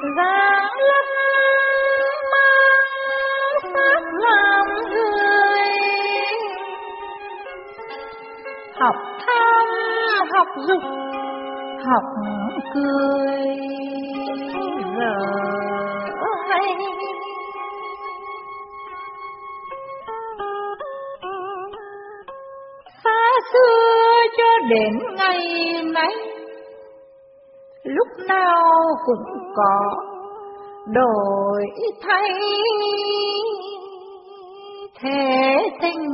Giang lâm mang sắc làm người, học tham học dục học cười giờ hay. Xa xưa cho đến ngày nay, lúc nào cũng có đổi thay thế tình.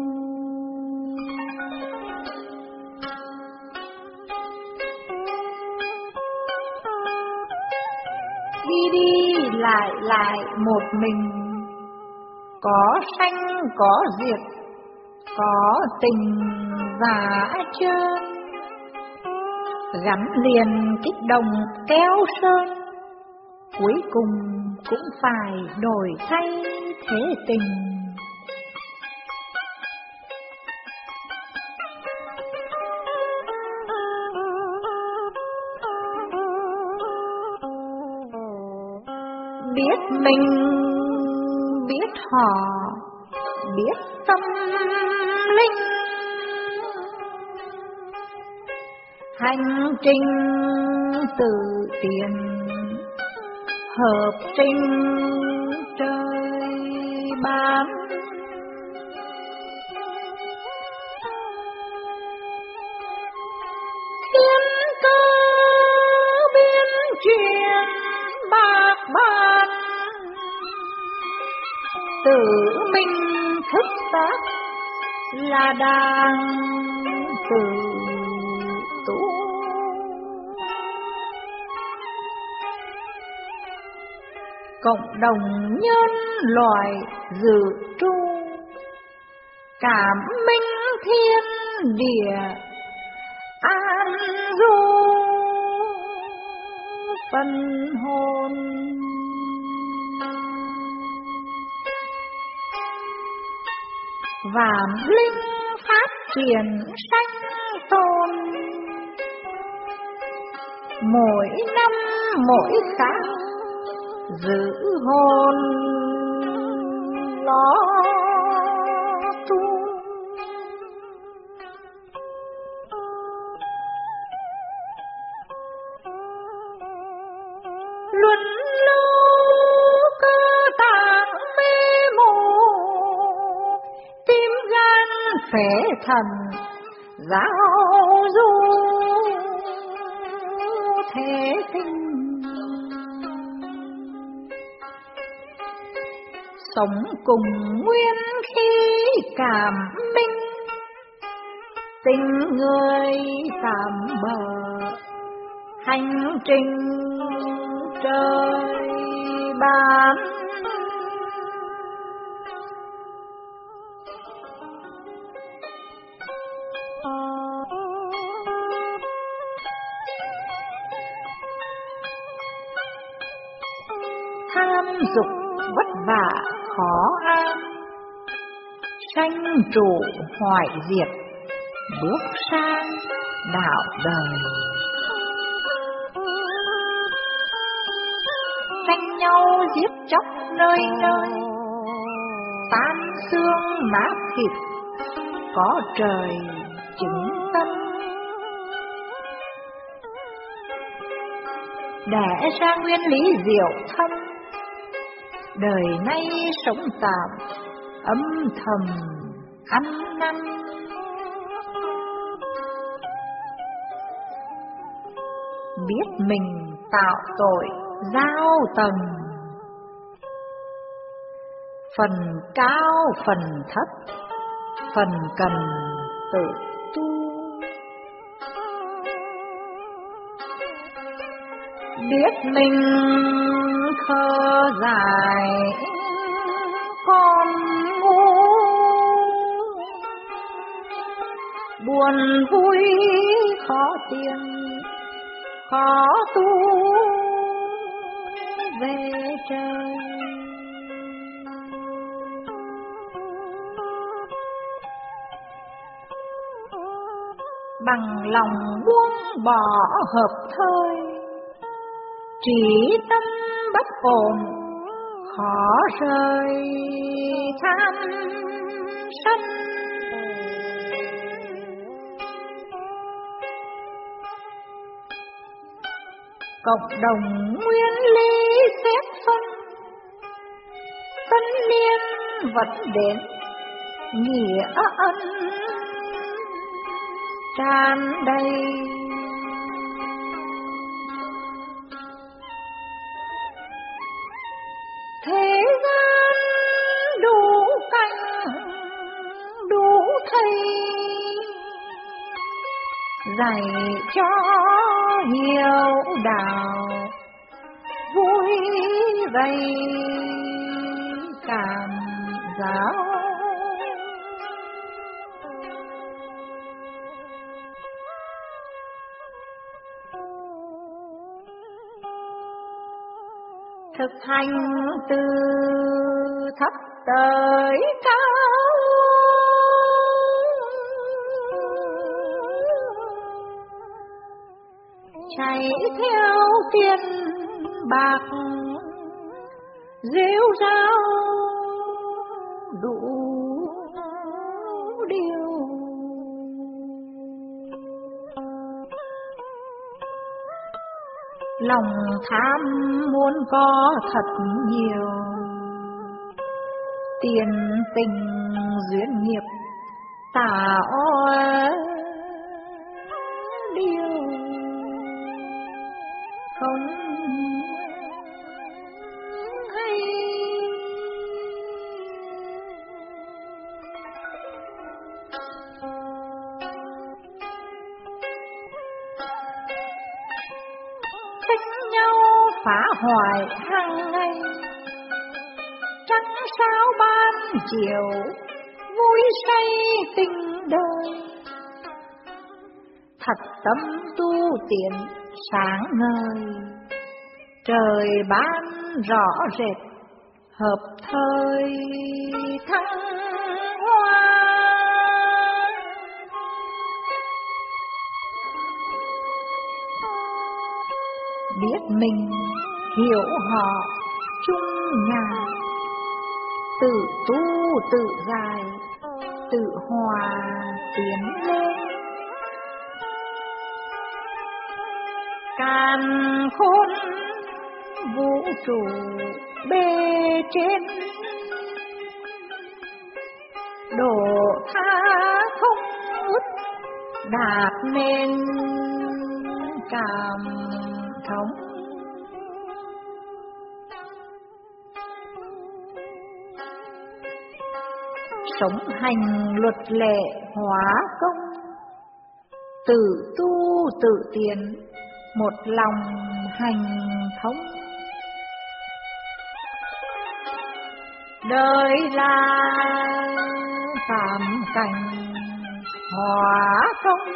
Đi đi lại lại một mình, có sanh có diệt, có tình và trơn, gắn liền kích đồng kéo sơn, cuối cùng cũng phải đổi thay thế tình. Biết mình, biết họ, biết tâm linh, hành trình tự tiền hợp trình trời ban. Thiên cơ biến chuyển bạc ban, tự mình thức tác là đang tự tu. Cộng đồng nhân loại dự tru, cảm minh thiên địa an du phân hồn. Vạn linh phát triển sanh tồn, mỗi năm mỗi khác giữ hồn lo tu. Luân lưu cơ tạng mê mù, tim gan phế thận giao du thế tình. Sống cùng nguyên khí cảm minh, tình người tạm bờ hành trình trời ban. Tham dục vất vả khó an, sanh trụ hoại diệt bước sang đạo đời. Tranh nhau giết chóc nơi nơi, tan xương nát thịt có trời chứng tâm. Đẻ ra nguyên lý diệu thâm, đời nay sống tạm âm thầm ăn năn. Biết mình tạo tội giao tầng, phần cao phần thấp phần cần tự tu. Biết mình khờ dại còn ngu, buồn vui khó tiền khó tu về trời. Bằng lòng buông bỏ hợp thời, trí tâm bất ổn, khó rời tham sân. Cộng đồng nguyên lý xét phân, tân niên vẫn đến nghĩa ân tràn đầy. Thế gian đủ cảnh đủ thầy, dạy cho nhiều đạo vui vây cảm giáo. Thực hành từ thấp tới cao, chạy theo tiền bạc rêu rao đủ điều. Lòng tham muốn có thật nhiều, tiền tình duyên nghiệp tà o điều không hay. Tranh nhau phá hoại hàng ngày, trăng sao ban chiều vui say tình đời. Thật tâm tu tiến sáng ngời, trời ban rõ rệt hợp thời thăng hoa. Biết mình hiểu họ chung nhà, tự tu tự giải tự hòa tiến lên. Càn khôn vũ trụ bề trên, đổ tha không út đạp nên cảm thống. Sống hành luật lệ hóa công, tự tu tự tiến một lòng hành thống. Đời là phạm cảnh hóa công,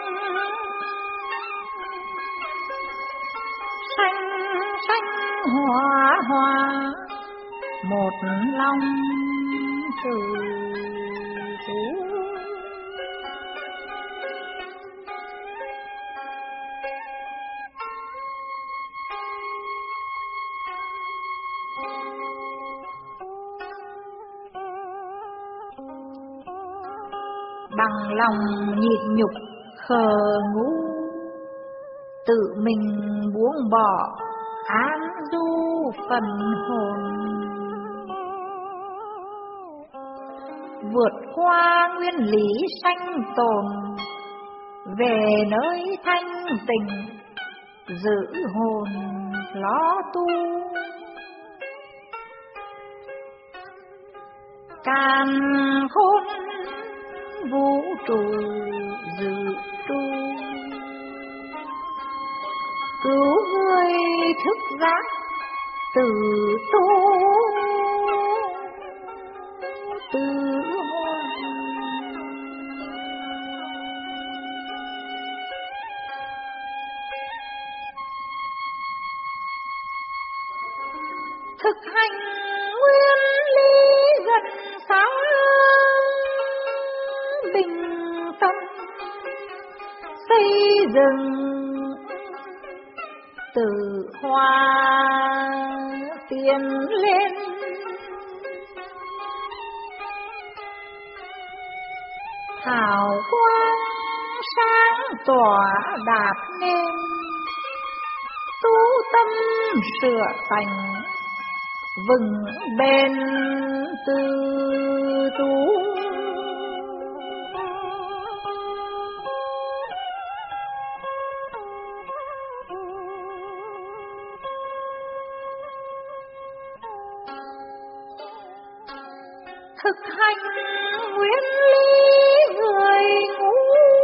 sanh sanh hóa hòa một lòng tự tu. Bằng lòng nhịn nhục khờ ngu, tự mình buông bỏ an du phần hồn. Vượt qua nguyên lý sanh tồn, về nơi thanh tịnh giữ hồn lo tu. Càn khôn vũ trụ dự tru, cứu người thức giác tự tu tự hoan. Thực hành nguyên lý gần xa, bình tâm xây dựng từ hoa tiến lên, hào quang sáng tỏa đạp nên, tu tâm sửa tánh vững bền từ tu. Thực hành nguyên lý người ngu,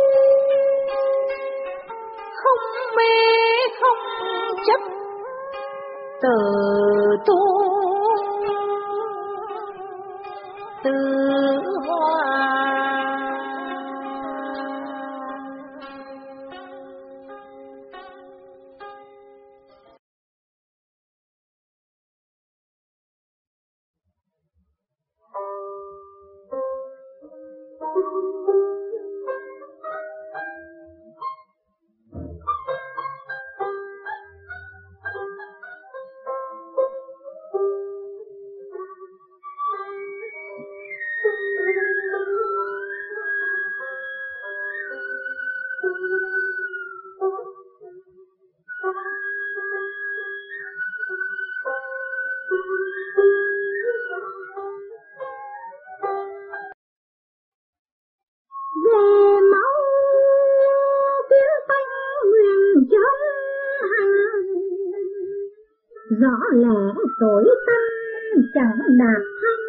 không mê không chấp tự tu tự hóa. rõ lẽ tối tâm chẳng đạt thanh,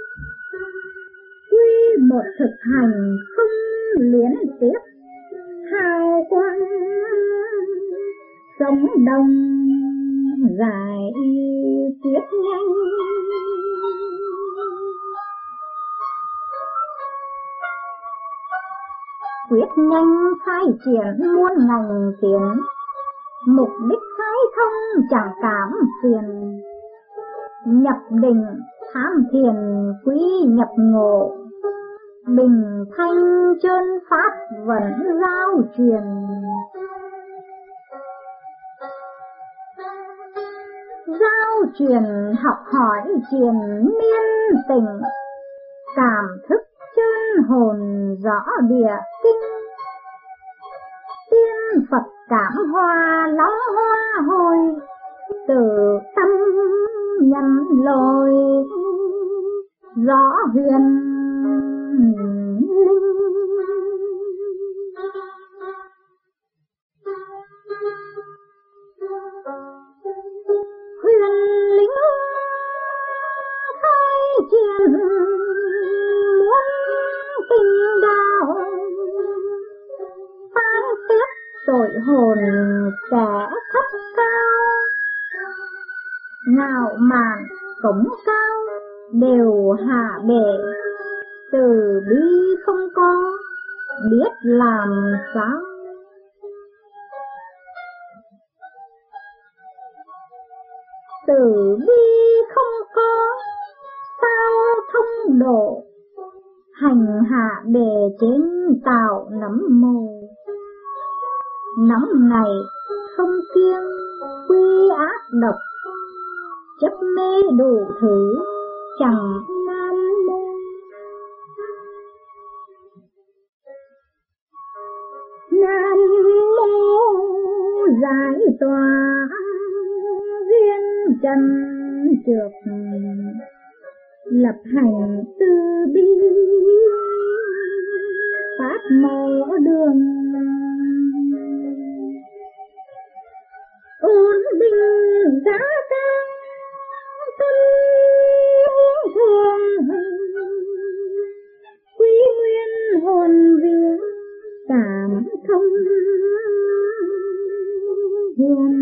quy một thực hành không luyến tiếc, hào quang sống đông dài tuyết nhanh. Quyết nhanh khai triển muôn ngành tiến, mục đích khai thông chẳng cảm phiền. Nhập định tham thiền quý nhập ngộ, bình thanh chân pháp vẫn giao truyền. Giao truyền học hỏi triền miên tình, cảm thức chân hồn rõ địa kinh. Tiên Phật cảm hoa lóng hoa hồi, từ tâm nhằm lồi rõ huyền linh. Huyền linh khai triển muôn tình đạo, phán tiếp tội hồn kẻ thấp cao. Ngạo mạn cống cao đều hạ bệ, từ bi không có biết làm sao. Từ bi không có sao thông độ, hành hạ bề trên tạo nắm mồ. Nắm này không kiêng quy ác độc, chấp mê đủ thứ chẳng nan môn. Nam mô giải tỏa duyên trần trược, lập hành từ bi phát mở đường. Ổn định giá tăng tâm thường, quý nguyên hồn vía cảm thông hồn.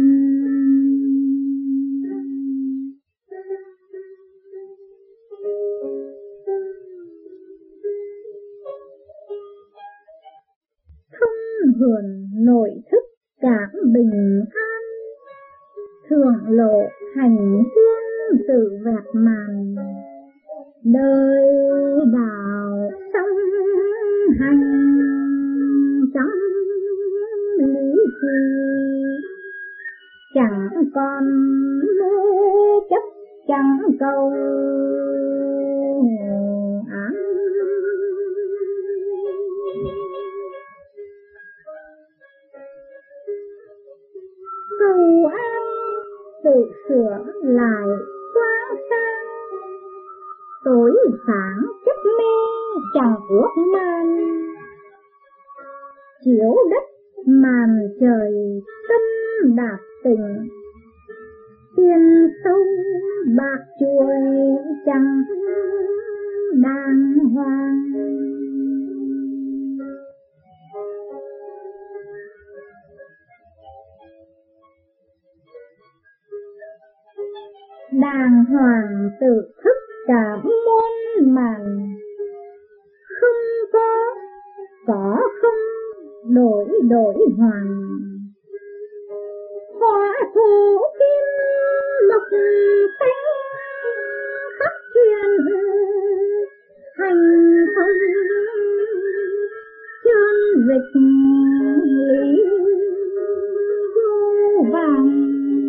Không hưởng nội thức cảm bình an, thường lộ hành hương tự vẹt màn. Đời đạo song hành trong lý trì, chẳng còn chấp chẳng cầu án. Cầu an tự sửa lại quang sang, tối sáng chất mê chẳng ước man. Chiếu đất màn trời tâm đạt tình, tiền sâu bạc chuối chẳng đàng hoàng. Đàng hoàng tự thức cả muôn màn, không có không đổi hoàng. Hoa thủ kim mộc xanh khắp truyền, hành thông chân dịch lý vô vàng.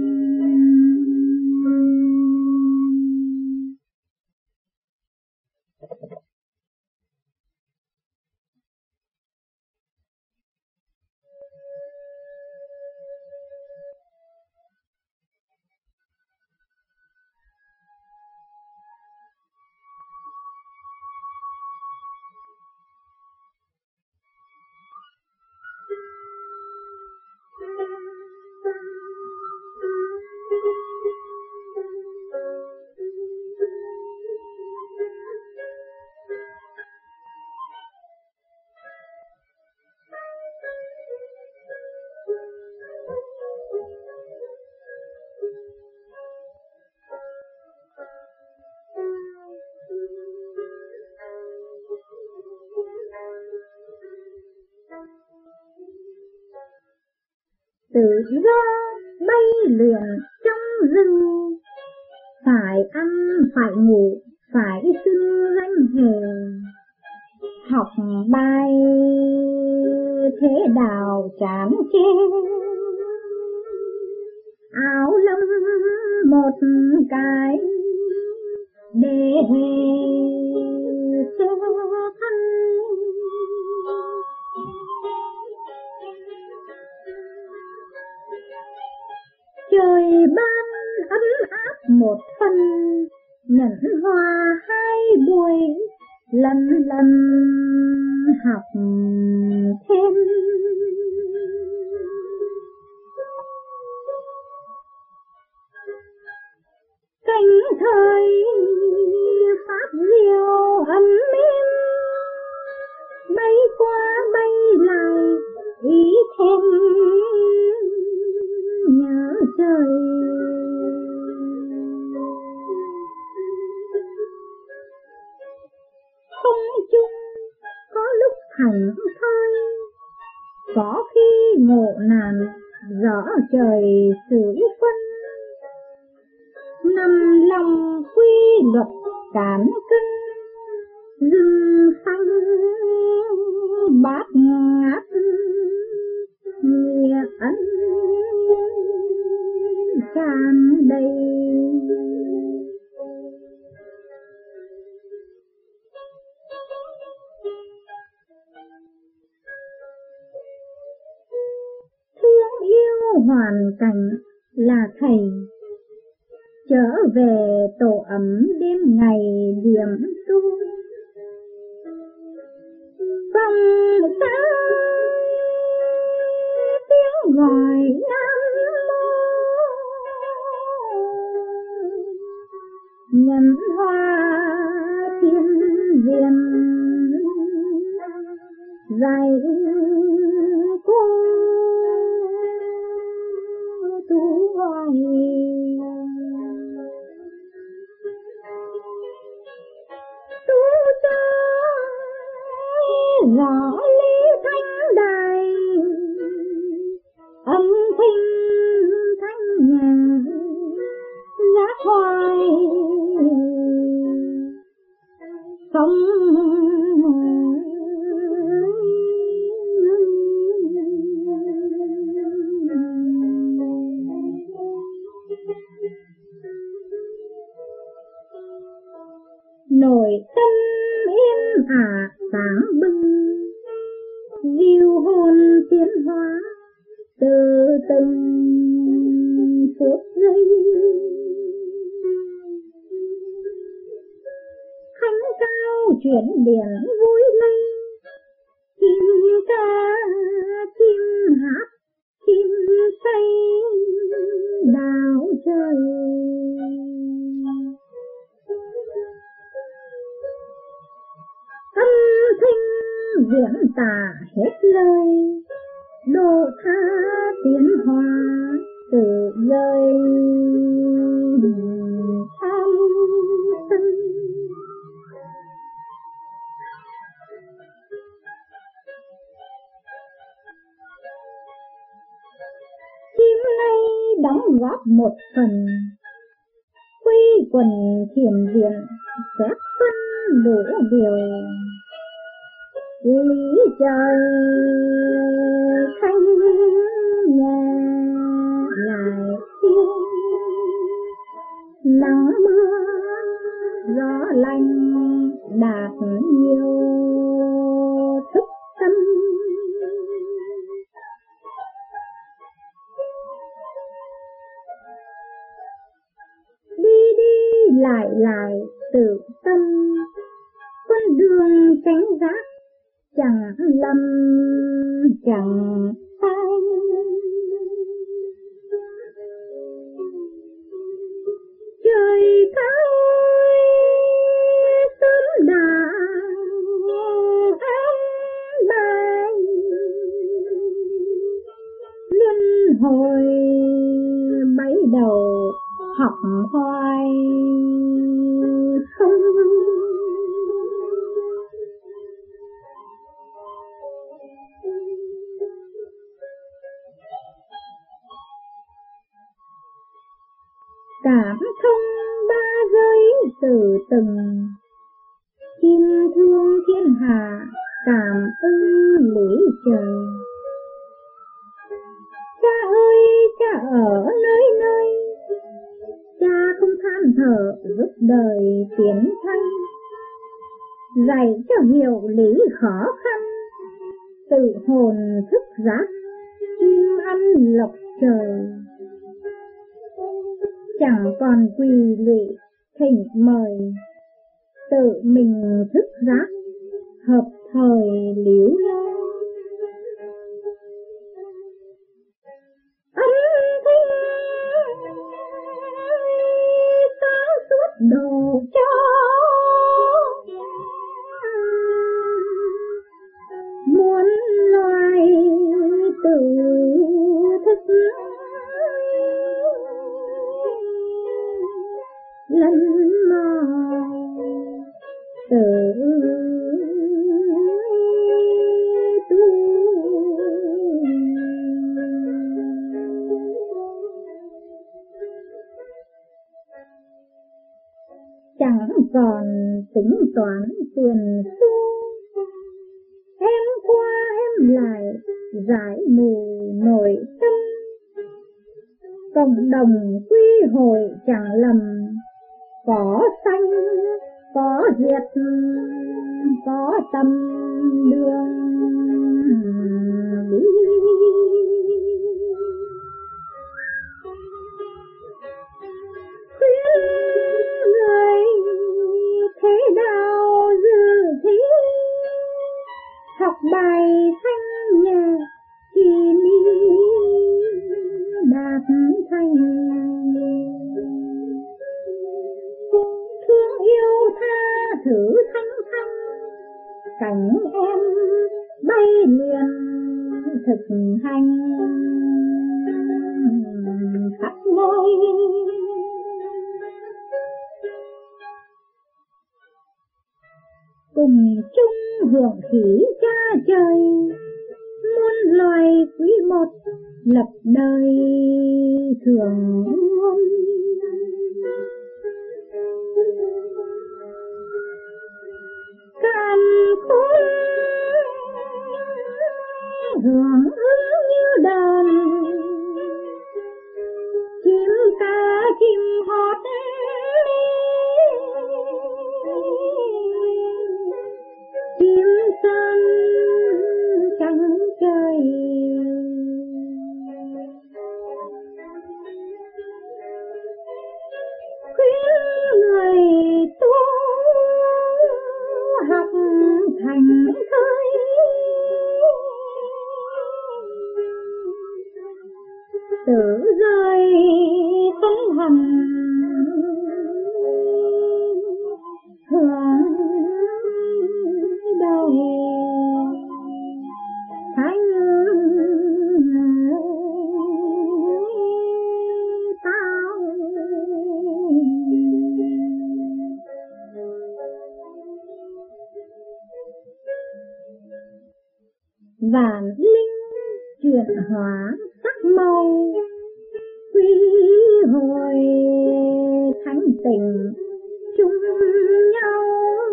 Tự do bay lượn trong rừng, phải ăn phải ngủ phải xưng danh hề. Học bài thế đào chán chê, áo lông một cái để sơ thân. Trời ban ấm áp một phần, nhẫn hoa hai buổi, lần học thêm. Cánh thời phát diều ấm êm, bay qua bay lại ý thêm nhớ trời. Không chung có lúc thảnh thơi, có khi ngộ nạn rõ trời xử phân. Nằm lòng quy luật cán cân, rừng xanh bát ngát nghĩa ân tràn đầy. Thương yêu hoàn cảnh là thầy, trở về tổ ấm đêm ngày điểm tu. Vòng xa tiếng gọi Nam Mô, nhẫn hoa thiên viên dạy cô tu hoài. Rõ lý thanh đài, âm thanh thanh nhà giác hoài. Sống sáng bừng, diệu hồn tiến hóa từ từng phút giây. Khánh cao chuyển điển vui lây, chim ca chim hát chim say đào trời. Âm thanh diễn tả hết lời, độ tha tiến hóa từ rơi tham sân. Chim nay đóng góp một phần, quy quần thiền viện xét phân đủ điều. Lý trời thanh nhà lại tiếng, nắng mưa gió lạnh đạt nhiều thức tâm. Đi đi lại tự tâm, con đường tránh giác chẳng lầm chẳng sai. Trời cao sớm đã an bài, luân hồi bấy đầu học hoài không. Cảm thông ba giới từ từng, chim thương thiên hạ cảm ơn lý trời. Cha ơi cha ở nơi nơi, cha không than thở giúp đời tiến thân, dạy cho hiểu lý khó khăn, tự hồn thức giác chim ăn lộc trời. Chẳng còn quỳ lụy thỉnh mời, tự mình thức giác hợp thời liễu lo. Âm thanh sáng suốt đồ cho, muôn loài tự thức lần mò tự tu. Chẳng còn tính toán tiền xu, em qua em lại giải mù nội tâm. Cộng đồng quy hội chẳng lầm, có sanh có diệt có tâm đường đi. Khuyên người thế đạo dự thí, học bài thanh nhẹ kỳ ni đạt thành. Thương yêu tha thử thanh thanh, cảnh em bay liền thực hành khắp nơi. Cùng chung hưởng khí cha trời, muôn loài quý một lập đời thường luôn. Càn khôn hưởng ứng như đàn, chim ca chim hót Vạn linh chuyển hóa sắc màu, quy hồi thánh tình chung nhau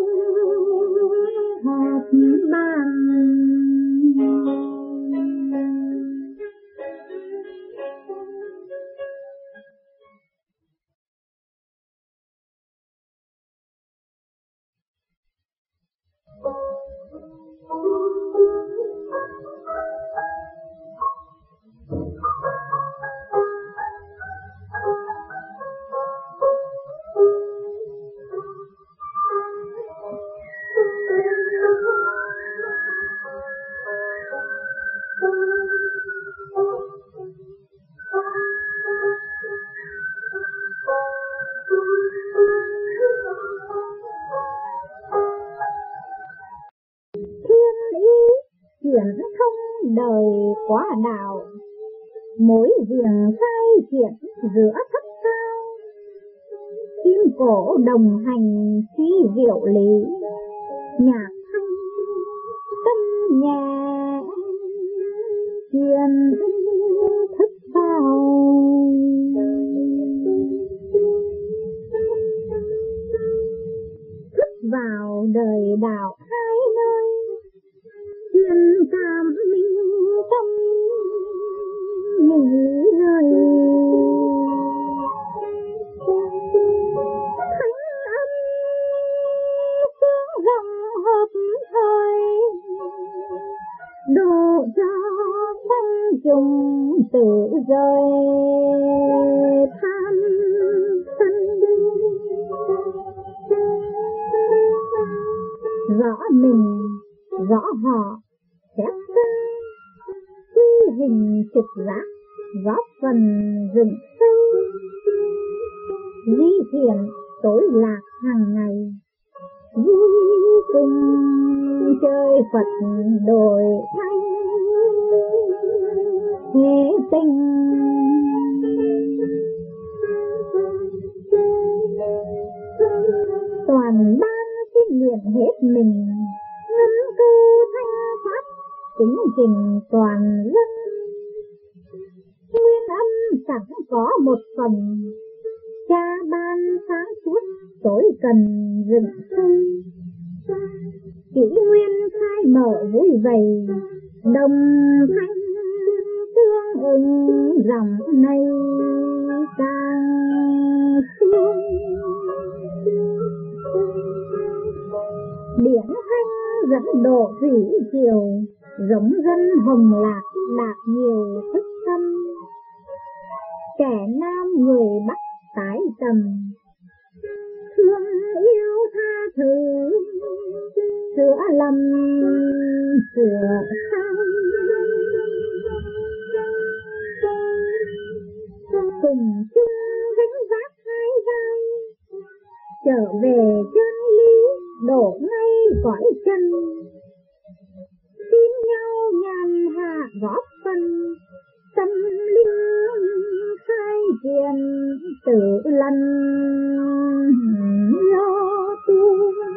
họp bàn. Chuyển thông đời quá đạo, mỗi viền khai triển giữa thấp cao. Kim cổ đồng hành suy diệu lý, nhạc thanh tâm nhẹ truyền thức vào. Thức vào đời đạo hai nơi, truyền cảm minh tâm nghĩ lời. Thánh âm tiếng rộng hợp thời, độ cho tâm chúng tự rơi tham sân. Rõ mình rõ họ xét ra, quy hình trực giác góp phần dựng sâu. Di thiện tối lạc hàng ngày, vui cùng chơi Phật đổi thanh thế tình. Toàn ban xin luyện hết mình, ngân cư thanh thoát tính trình toàn dân. Nguyên âm chẳng có một phần, cha ban sáng suốt tối cần dựng xây. Kỷ nguyên khai mở vui vầy, đồng thanh tương ứng dòng này càng sương. Điển thanh dẫn độ thủy triều, giống dân hồng lạc đạt nhiều thức tâm. Kẻ nam người Bắc tái tầm, thương yêu tha thứ, sửa lầm sửa sai. Cùng chung gánh vác hai vai, trở về chân lý đổ ngay cõi chân. Tin nhau nhàn hạ góp phần, tâm linh khai triển tự lần lo tu.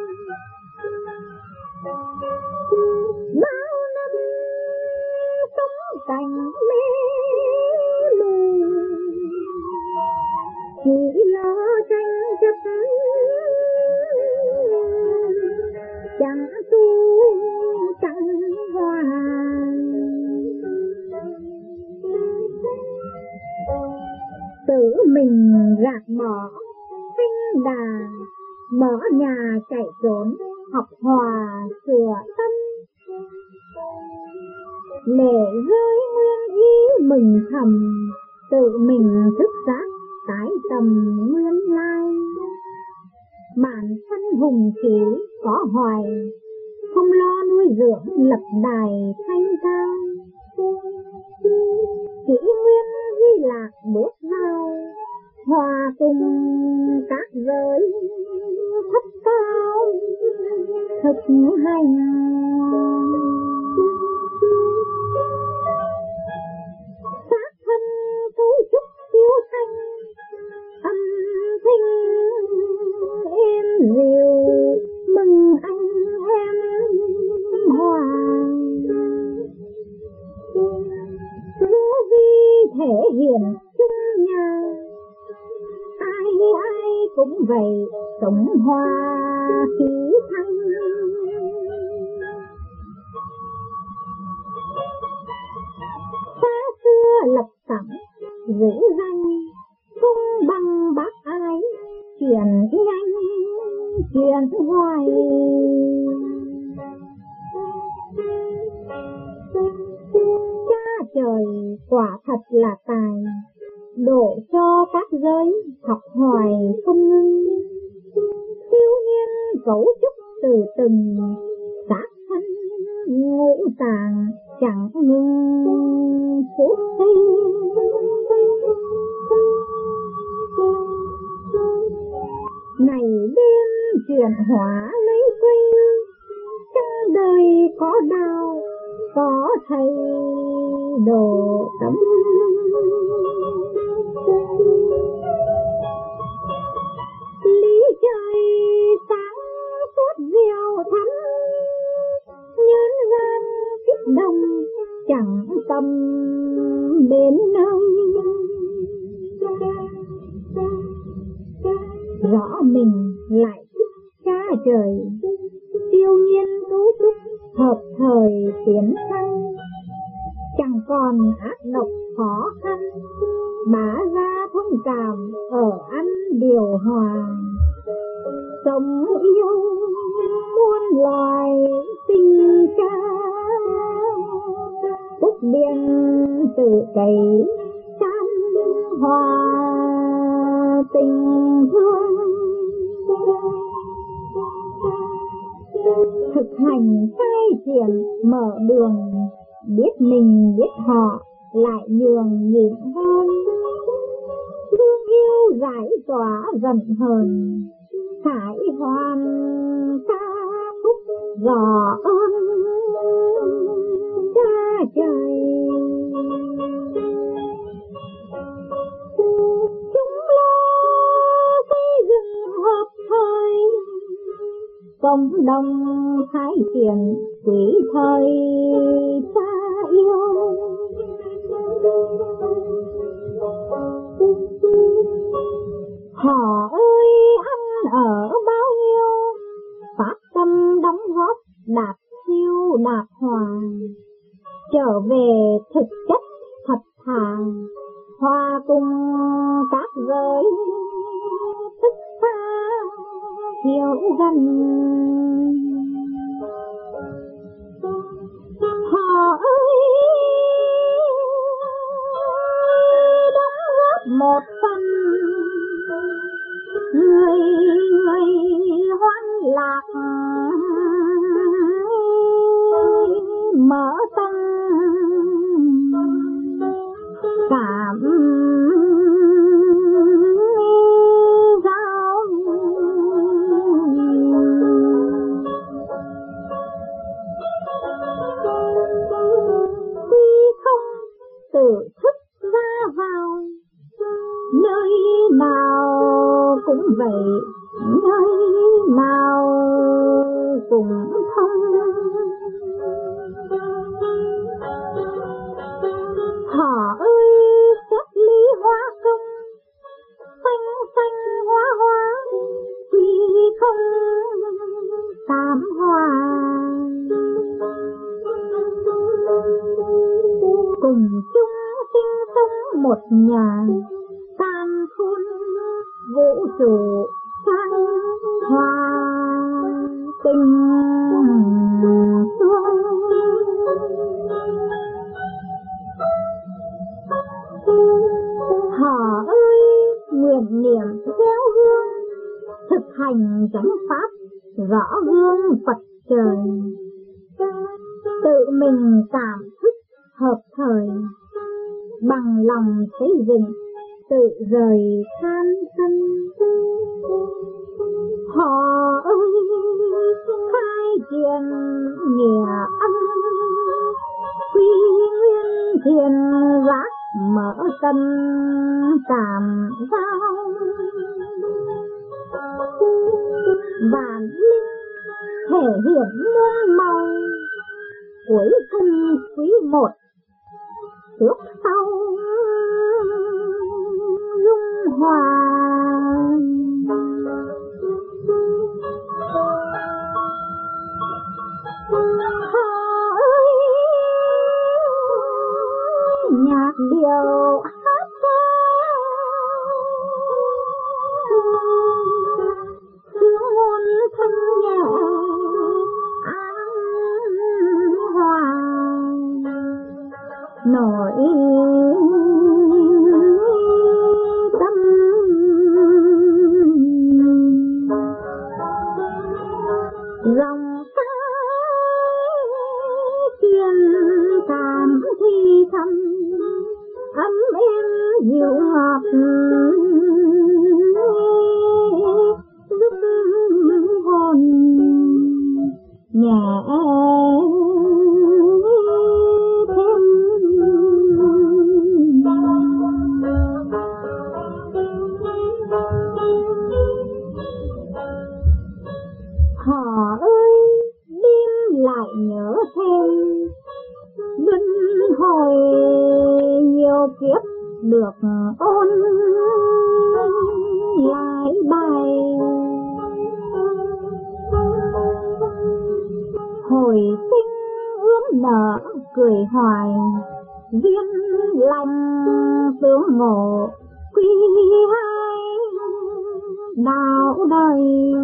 Bao năm sống cảnh mê lù, chỉ lo tranh chấp chẳng tu chẳng hòa. Tự mình gạt bỏ sinh đà, bỏ nhà chạy trốn học hòa sửa tâm. Lệ rơi nguyên ý mừng thầm, tự mình thức giác tái tầm nguyên lai. Bản thân hùng khí có hoài, không lo nuôi dưỡng lập đài thanh cao. Kỷ nguyên di lạc bước vào, hòa cùng các giới thấp cao thực hành. Xác thân cấu trúc tiêu thanh, âm thanh cũng vậy, sống hoa khí thanh. Xa xưa lập sẵn giữ danh, không bằng bác ái, chuyển nhanh chuyển hoài. Cha trời quả thật là tài, độ cho các giới học hỏi không ngưng. Siêu nhiên cấu trúc từ từng xác thân, ngũ tạng chẳng ngừng phút giây. Ngày đêm chuyển hóa lấy quy, trong đời có đạo có thầy độ tâm. Lý trời sáng suốt diệu thắm, nhân gian kích động chẳng tâm đến nơi. Rõ mình lại thích cha trời, siêu nhiên cấu trúc hợp thời tiến thăng. Chẳng còn ác độc khó khăn, bá ra thông cảm ở ăn điều hòa. Sống yêu muôn loài tình cha, bút điên tự cày chan hòa tình thương. Thực hành khai triển mở đường, biết mình biết họ lại nhường nhịn hơn. Thương yêu giải tỏa giận hờn, khải hoàn ca khúc dò ơn cha trời. Chúng lo xây dựng hợp thời, cộng đồng khai triển quý thời cha yêu. Họ ơi ăn ở bao nhiêu, phát tâm đóng góp đạt siêu đạt hòa. Trở về thực chất thật thà, hòa cùng các giới thức xa hiểu gần. Họ ơi đóng góp một phần, người hoan lạc mở tâm cảm giao. Khi không tự thức ra vào, nơi nào cũng vậy, nơi nào cũng thông. Họ ơi xét lý hóa công, xanh xanh hóa hóa, quy không tam hòa. Cùng chung sinh sống một nhà, tan khôn vũ trụ sang hòa tình xuân. Họ ơi nguyện niệm theo hương, thực hành chánh pháp rõ gương Phật trời. Tự mình cảm thức hợp thời, bằng lòng xây dựng tự rời than thân. Họ ơi khai triển nghĩa ân, quy nguyên thiền giác mở tân cảm giao. Vạn linh thể hiện muôn màu, cuối cùng quý một trước sau dung hòa. nở cười hoài, duyên lành tướng ngộ quý hai đạo đời.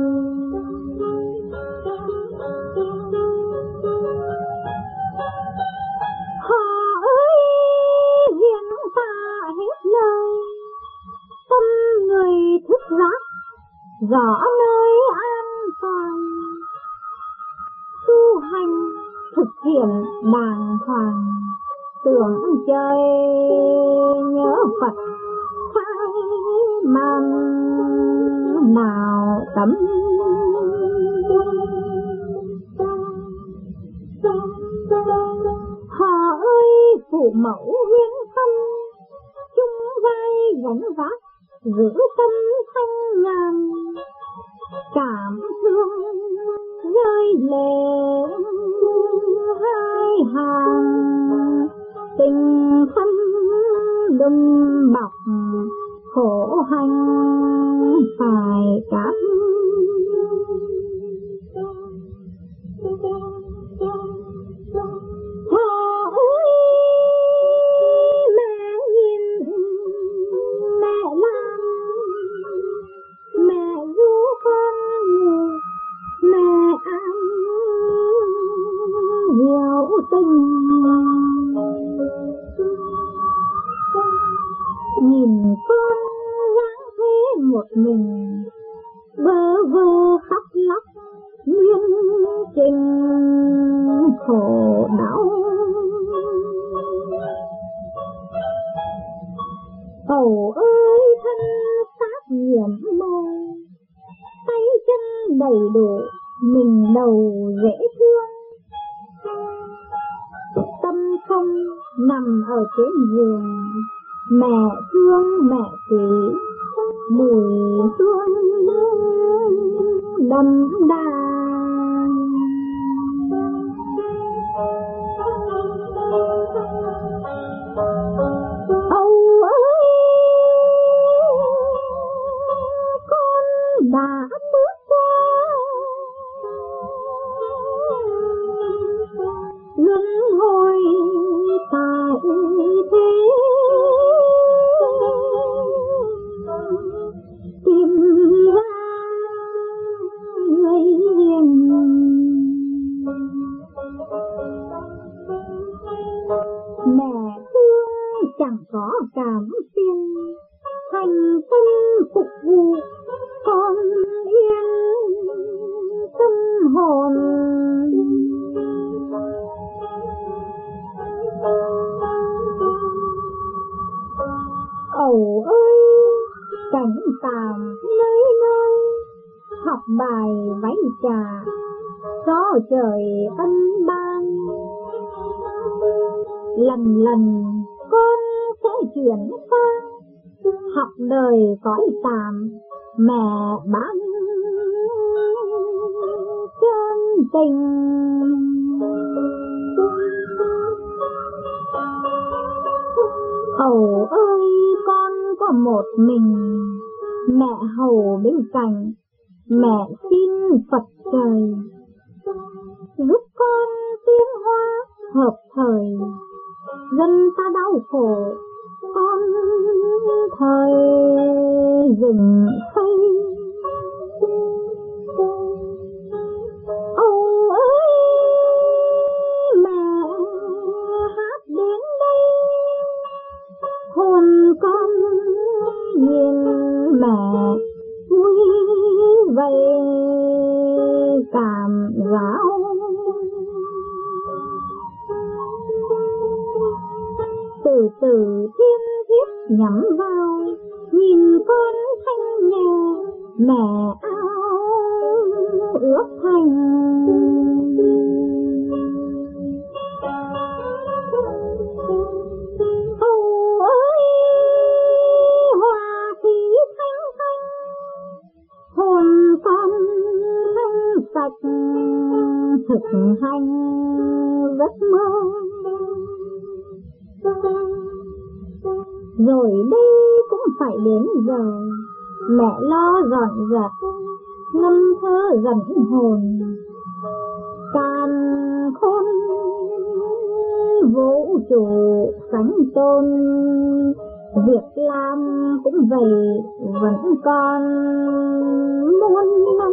Họ ơi hiền ta hết lời, tâm người thức giác rõ nơi an toàn, tu hành thực hiện đàng hoàng, tưởng trời nhớ Phật phải mang nào tấm. Họ ơi phụ mẫu huyên phân, chung vai gánh vác giữ tâm thanh nhàn, cảm thương rơi lệ hai hàng, tình thân đùm bọc khổ hành phải cắt. Họ ơi mẹ nhìn mẹ làm, mẹ ru con ngủ, mẹ ăn hiểu tình. Nhìn con dáng thế một mình, bơ vơ khóc lóc nguyên trình khổ đau. Ầu ơi thân xác nhiễm màu, tay chân đầy đủ, mình đầu dễ thương. Tâm không nằm ở trên giường, mẹ thương mẹ quý, mùi hương đậm đà. Âu ơi con đã bước qua luân hồi tại thế, tìm ra người hiền. Mẹ thương chẳng có cảm phiền, thành tâm phục vụ con yên tâm hồn. Ầu ơi cảnh tàm nơi nơi, học bài váy trà có trời ân ban. Lần lần con sẽ chuyển sang học đời cõi tạm, mẹ bán chân tình. Ầu ơi con có một mình, mẹ hầu bên cạnh, mẹ xin Phật trời giúp con tiến hóa hợp thời. Dân ta đau khổ, con thời dừng xây. Âu ơi mẹ hát đến đây, hồn con nhìn mẹ vui vây cảm giáo. Từ từ thiên thiết nhắm vào, nhìn con thanh nhẹ, mẹ áo ước thành. Âu ơi hoa khí thanh thanh, hồn con thanh sạch thực hành giấc mơ. Rồi đây cũng phải đến giờ, mẹ lo dọn dẹp ngâm thơ dẫn hồn. Càn khôn vũ trụ sánh tôn, việc làm cũng vậy vẫn còn muôn năm.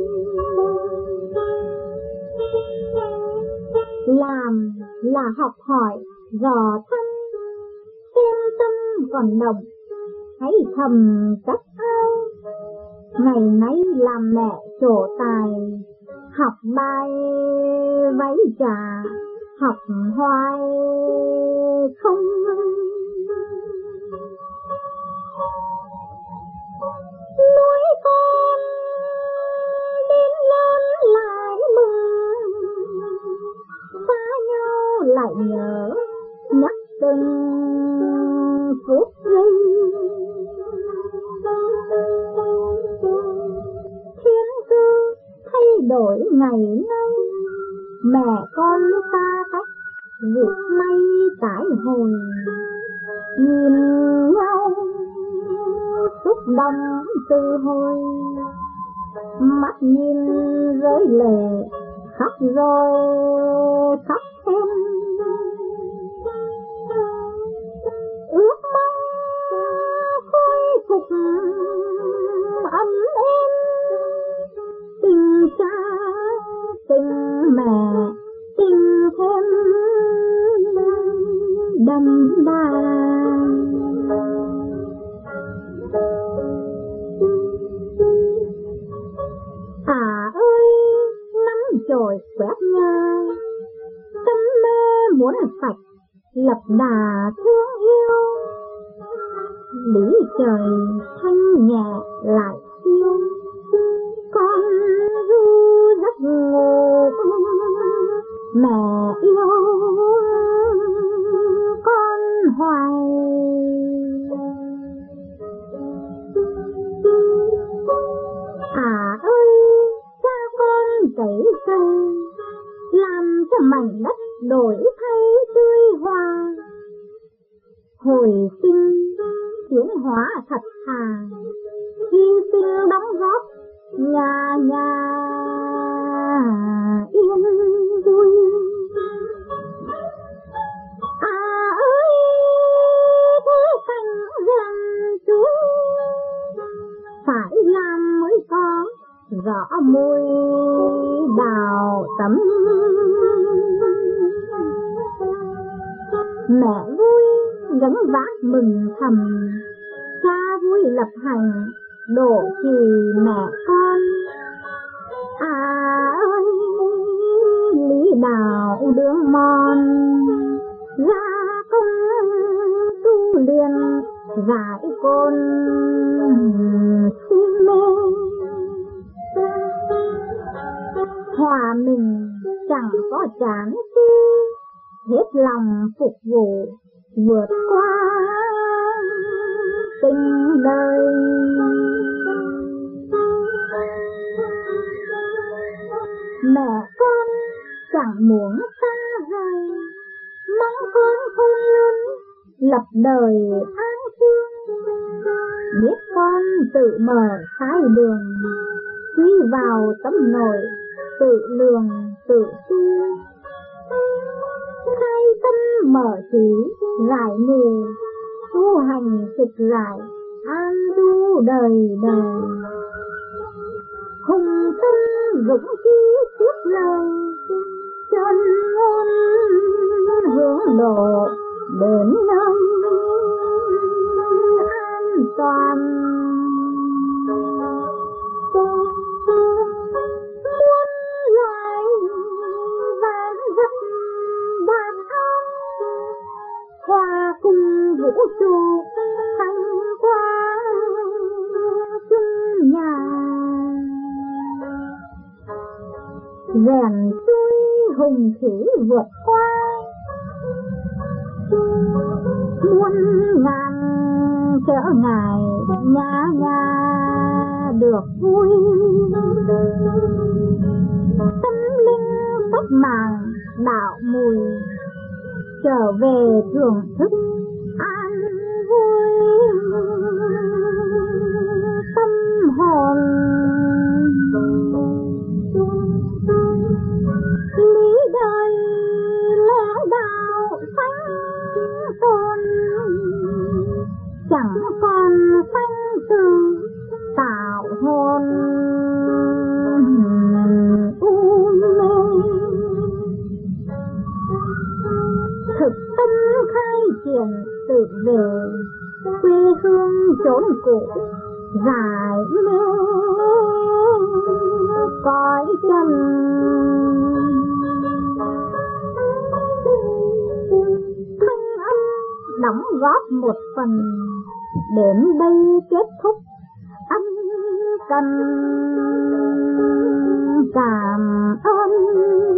Làm là học hỏi dò thăm, xem tâm còn động hãy thầm trách ai. Ngày nấy làm mẹ trổ tài, học bài váy trà, học hoài không ngừng. Nuôi con đến lớn lại mừng, xa nhau lại nhớ nhắc từng phút giây. Thiên tư thay đổi ngày nay, mẹ con xa cách việc may tái hồi. Nhìn nhau xúc động từ hồi, mắt nhìn rơi lệ khóc rồi khóc thêm. Ước mong khôi phục ấm êm, tình cha tình mẹ tình thêm đậm đà. À ơi nắm chổi quét nhà, tâm mê muốn sạch lập đà thương yêu. Lý trời thanh nhẹ lại siêu, con ru giấc ngủ mẹ yêu con hoài. À ơi cha con cấy cây, làm cho mảnh đất đổi thay tươi hoa. Hồi sinh tiến hóa thật thà, hy sinh đóng góp nhà nhà yên vui. À ơi thế cảnh rèn chuối, phải làm mới có rõ mùi đào tắm. Mẹ vui gánh vác mừng thầm, cha vui lập hành đổ trì mẹ con. À ơi lý đạo đường mòn, ra công tu luyện giải côn si mê. Hòa mình chẳng có chán chi, hết lòng phục vụ vượt qua tình đời. Mẹ con chẳng muốn xa rời, mong con khôn lớn lập đời an thương. Biết con tự mở khai đường, quy vào tấm nổi tự lường tự suy. Khai tâm mở trí giải mù, tu hành thực giải an du đời đời. Hùng tâm dũng khí tiếp lời, chân ngôn hướng độ đến nơi an toàn. Muôn loài vạn vật đàn ong, hòa cùng vũ trụ thanh qua chung nhà. Rèn xuôi hùng khí vượt qua, muôn ngàn trở ngại nhà nhà được vui. Tâm linh cách mạng đạo mùi, trở về thưởng thức an vui tâm hồn. Lý đời lẽ đạo đạo hồn u mê. Thực tâm khai triển tự về quê hương chốn cũ, giải mê cõi chân. Thanh âm đóng góp một phần đến đây kết thúc ân cần cảm ơn.